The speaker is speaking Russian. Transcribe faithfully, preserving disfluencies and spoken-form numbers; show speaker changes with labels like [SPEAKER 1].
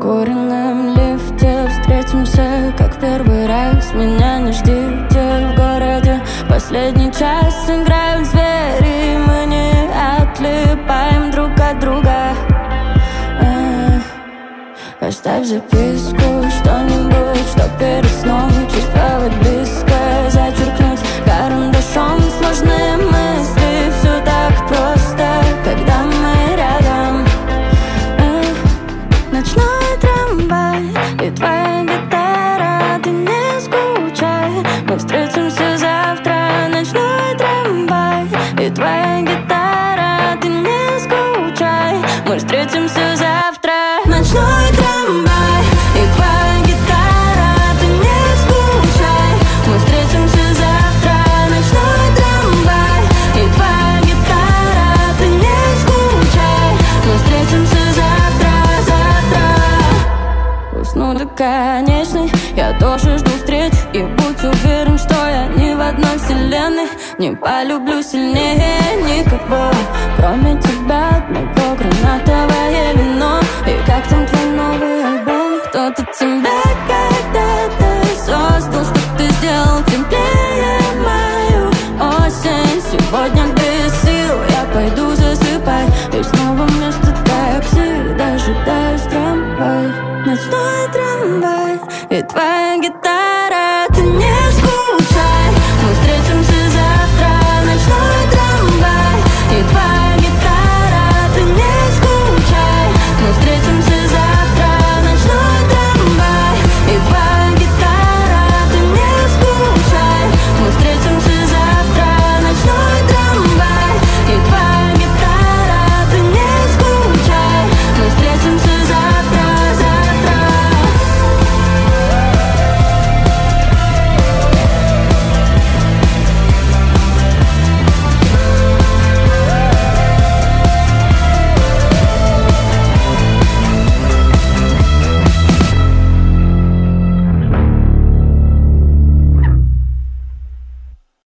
[SPEAKER 1] прокуренном лифте встретимся, как в первый раз. Меня не ждите в городе. Последний час играют звери, мы не отлипаем друг от друга. Оставь записку, что-нибудь, что перед сном чувствовать близко, зачеркнуть карандашом сложные мысли. Все так просто, когда мы рядом. Ночной трамвай и твоя гитара, ты не скучай, мы встретимся завтра. Ночной трамвай и твоя гитара, ты не скучай, мы встретимся завтра. Ночной трамвай и твоя гитара, ты не скучай, мы встретимся завтра. Ночной трамвай и твоя гитара, ты не скучай, мы встретимся завтра, завтра. Усну до конечной, я тоже жду встреч. И будь уверен, что я не в одной вселенной. Не полюблю сильнее никого, кроме тебя, одного гранатовое вино. И как там твой новый альбом? Кто-то тебя